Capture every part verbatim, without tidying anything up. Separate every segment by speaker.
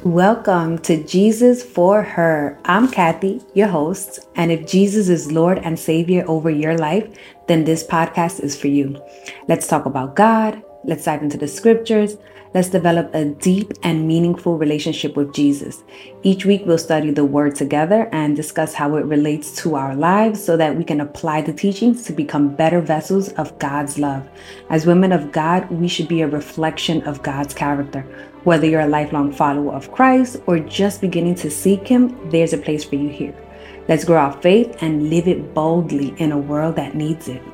Speaker 1: Welcome to Jesus for Her. I'm Kathy, your host, and if Jesus is Lord and Savior over your life, then this podcast is for you. Let's talk about God. Let's dive into the scriptures. Let's develop a deep and meaningful relationship with Jesus. Each week, we'll study the Word together and discuss how it relates to our lives so that we can apply the teachings to become better vessels of God's love. As women of God, we should be a reflection of God's character. Whether you're a lifelong follower of Christ or just beginning to seek Him, there's a place for you here. Let's grow our faith and live it boldly in a world that needs it.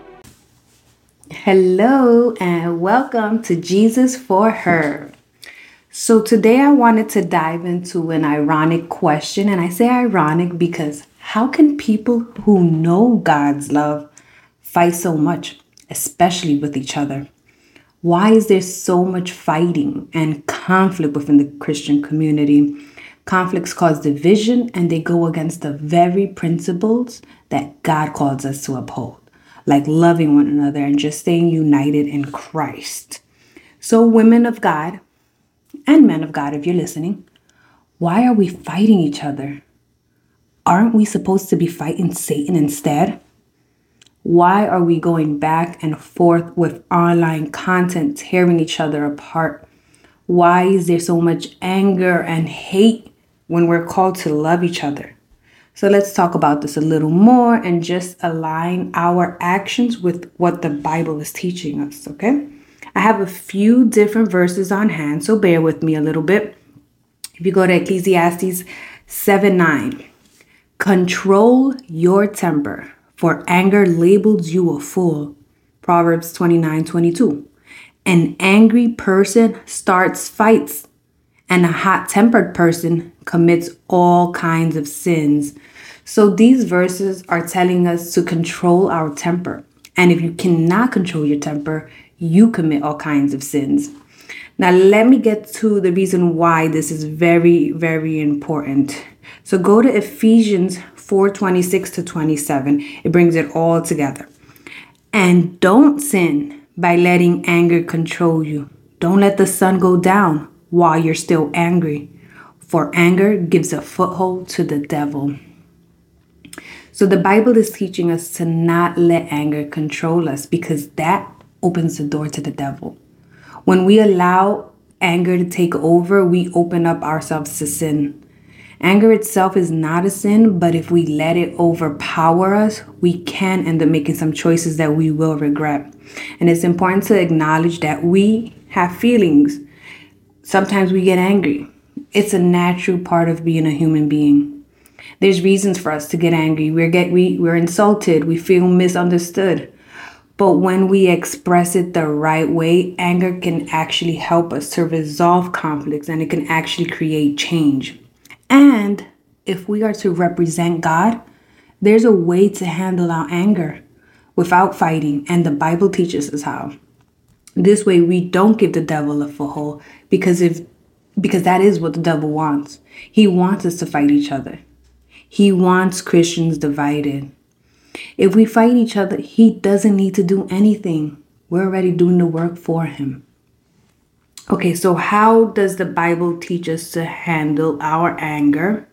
Speaker 1: Hello and welcome to Jesus for Her. So today I wanted to dive into an ironic question, and I say ironic because how can people who know God's love fight so much, especially with each other? Why is there so much fighting and conflict within the Christian community? Conflicts cause division and they go against the very principles that God calls us to uphold, like loving one another and just staying united in Christ. So women of God and men of God, if you're listening, why are we fighting each other? Aren't we supposed to be fighting Satan instead? Why are we going back and forth with online content, tearing each other apart? Why is there so much anger and hate when we're called to love each other? So let's talk about this a little more and just align our actions with what the Bible is teaching us, okay? I have a few different verses on hand, so bear with me a little bit. If you go to Ecclesiastes seven nine, control your temper, for anger labels you a fool. Proverbs twenty-nine twenty-two. An angry person starts fights, and a hot-tempered person commits all kinds of sins. So these verses are telling us to control our temper. And if you cannot control your temper, you commit all kinds of sins. Now, let me get to the reason why this is very, very important. So go to Ephesians four twenty-six to twenty-seven. It brings it all together. And don't sin by letting anger control you. Don't let the sun go down while you're still angry, for anger gives a foothold to the devil. So the Bible is teaching us to not let anger control us because that opens the door to the devil. When we allow anger to take over, we open up ourselves to sin. Anger itself is not a sin, but if we let it overpower us, we can end up making some choices that we will regret. And it's important to acknowledge that we have feelings. Sometimes we get angry. It's a natural part of being a human being. There's reasons for us to get angry. We're get we we're insulted. We feel misunderstood. But when we express it the right way, anger can actually help us to resolve conflicts and it can actually create change. And if we are to represent God, there's a way to handle our anger without fighting, and the Bible teaches us how. This way we don't give the devil a foothold because if because that is what the devil wants. He wants us to fight each other. He wants Christians divided. If we fight each other, he doesn't need to do anything. We're already doing the work for him. Okay, so how does the Bible teach us to handle our anger?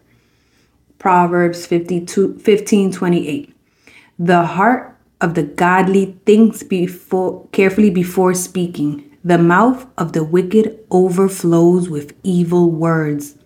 Speaker 1: Proverbs fifty-two, fifteen twenty-eight. The heart of the godly thinks before carefully before speaking. The mouth of the wicked overflows with evil words.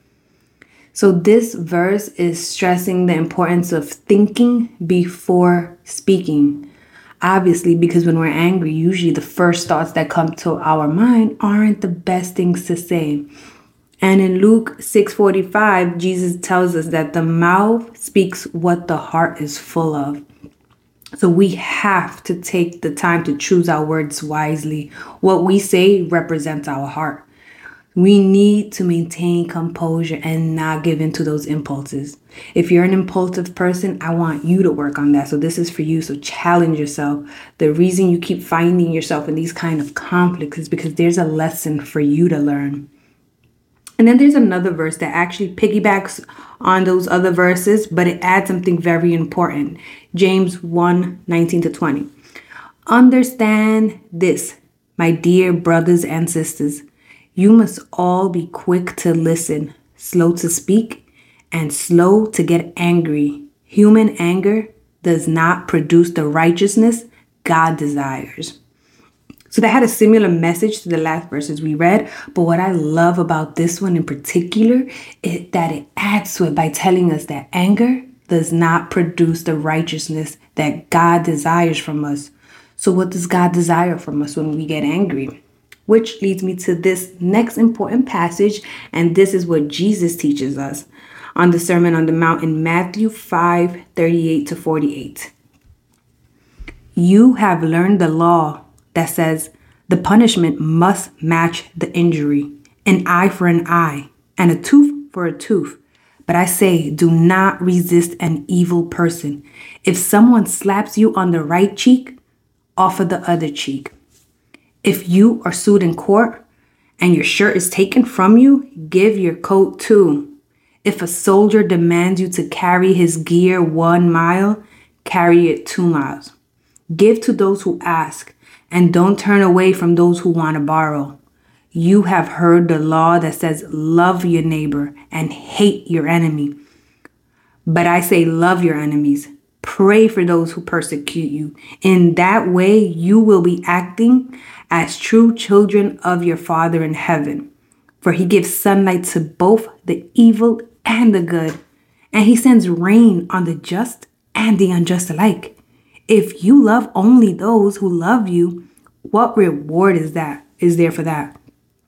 Speaker 1: So this verse is stressing the importance of thinking before speaking. Obviously, because when we're angry, usually the first thoughts that come to our mind aren't the best things to say. And in Luke six forty-five, Jesus tells us that the mouth speaks what the heart is full of. So we have to take the time to choose our words wisely. What we say represents our heart. We need to maintain composure and not give in to those impulses. If you're an impulsive person, I want you to work on that. So this is for you. So challenge yourself. The reason you keep finding yourself in these kind of conflicts is because there's a lesson for you to learn. And then there's another verse that actually piggybacks on those other verses, but it adds something very important. James one nineteen to twenty. Understand this, my dear brothers and sisters. You must all be quick to listen, slow to speak, and slow to get angry. Human anger does not produce the righteousness God desires. So that had a similar message to the last verses we read. But what I love about this one in particular is that it adds to it by telling us that anger does not produce the righteousness that God desires from us. So what does God desire from us when we get angry? Which leads me to this next important passage. And this is what Jesus teaches us on the Sermon on the Mount in Matthew five, thirty-eight to forty-eight. You have learned the law that says the punishment must match the injury, an eye for an eye and a tooth for a tooth. But I say, do not resist an evil person. If someone slaps you on the right cheek, offer the other cheek. If you are sued in court and your shirt is taken from you, give your coat too. If a soldier demands you to carry his gear one mile, carry it two miles. Give to those who ask, and don't turn away from those who want to borrow. You have heard the law that says love your neighbor and hate your enemy. But I say love your enemies. Pray for those who persecute you. In that way, you will be acting as true children of your Father in heaven. For he gives sunlight to both the evil and the good, and he sends rain on the just and the unjust alike. If you love only those who love you, what reward is that? Is there for that?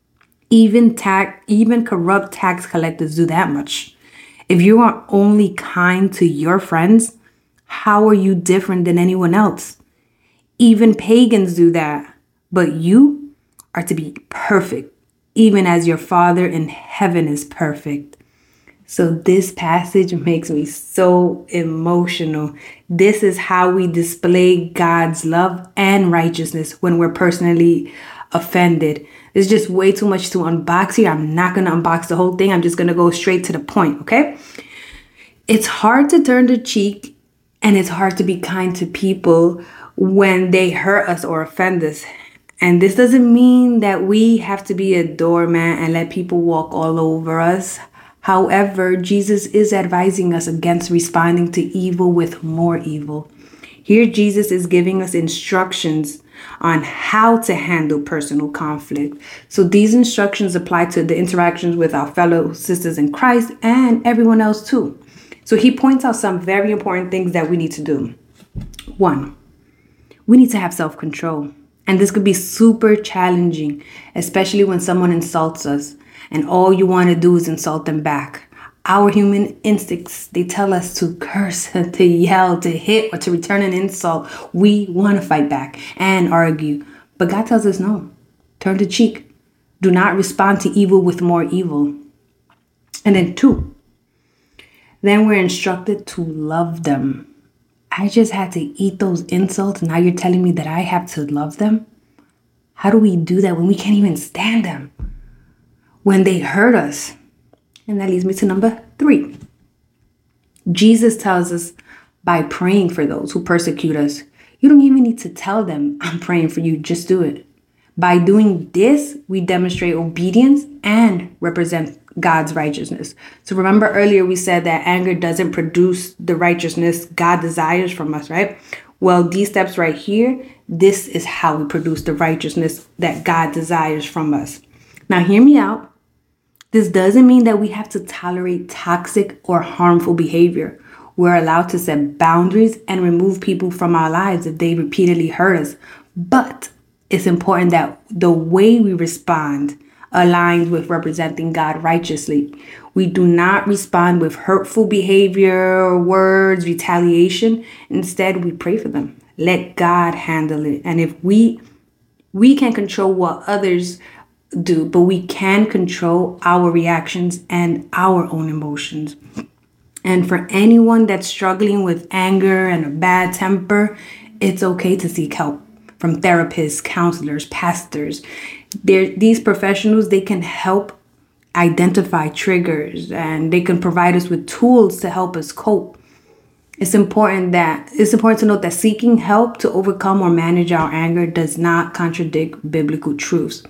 Speaker 1: Even tax, even corrupt tax collectors do that much. If you are only kind to your friends, how are you different than anyone else? Even pagans do that. But you are to be perfect, even as your Father in heaven is perfect. So this passage makes me so emotional. This is how we display God's love and righteousness when we're personally offended. There's just way too much to unbox here. I'm not going to unbox the whole thing. I'm just going to go straight to the point, okay? It's hard to turn the cheek, and it's hard to be kind to people when they hurt us or offend us. And this doesn't mean that we have to be a doormat and let people walk all over us. However, Jesus is advising us against responding to evil with more evil. Here, Jesus is giving us instructions on how to handle personal conflict. So these instructions apply to the interactions with our fellow sisters in Christ and everyone else too. So he points out some very important things that we need to do. One, we need to have self-control. And this could be super challenging, especially when someone insults us and all you want to do is insult them back. Our human instincts, they tell us to curse, to yell, to hit, or to return an insult. We want to fight back and argue. But God tells us no. Turn the cheek. Do not respond to evil with more evil. And then two, then we're instructed to love them. I just had to eat those insults. Now you're telling me that I have to love them? How do we do that when we can't even stand them? When they hurt us? And that leads me to number three. Jesus tells us by praying for those who persecute us. You don't even need to tell them, I'm praying for you. Just do it. By doing this, we demonstrate obedience and represent God's righteousness. So remember earlier we said that anger doesn't produce the righteousness God desires from us, right? Well, these steps right here, this is how we produce the righteousness that God desires from us. Now, hear me out. This doesn't mean that we have to tolerate toxic or harmful behavior. We're allowed to set boundaries and remove people from our lives if they repeatedly hurt us. But it's important that the way we respond aligns with representing God righteously. We do not respond with hurtful behavior, words, retaliation. Instead, we pray for them. Let God handle it. And if we we can control what others do, but we can control our reactions and our own emotions. And for anyone that's struggling with anger and a bad temper, it's okay to seek help from therapists, counselors, pastors. They're, these professionals, they can help identify triggers and they can provide us with tools to help us cope. It's important that it's important to note that seeking help to overcome or manage our anger does not contradict biblical truths.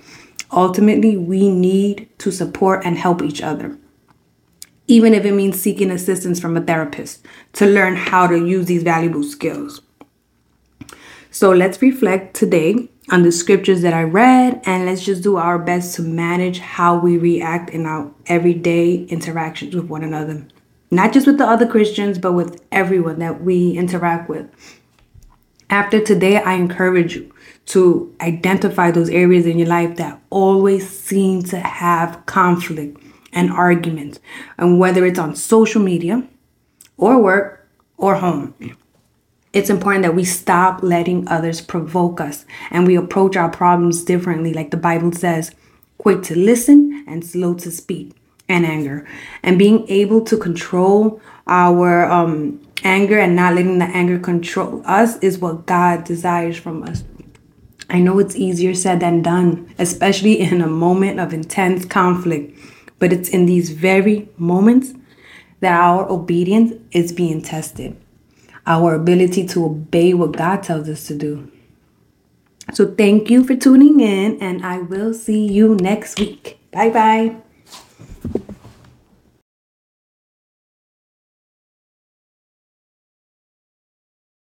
Speaker 1: Ultimately, we need to support and help each other, even if it means seeking assistance from a therapist to learn how to use these valuable skills. So let's reflect today on the scriptures that I read, and let's just do our best to manage how we react in our everyday interactions with one another. Not just with the other Christians, but with everyone that we interact with. After today, I encourage you to identify those areas in your life that always seem to have conflict and arguments, and whether it's on social media or work or home. It's important that we stop letting others provoke us and we approach our problems differently, like the Bible says, quick to listen and slow to speak and anger. And being able to control our um, anger and not letting the anger control us is what God desires from us. I know it's easier said than done, especially in a moment of intense conflict, but it's in these very moments that our obedience is being tested. Our ability to obey what God tells us to do. So thank you for tuning in, and I will see you next week. Bye bye.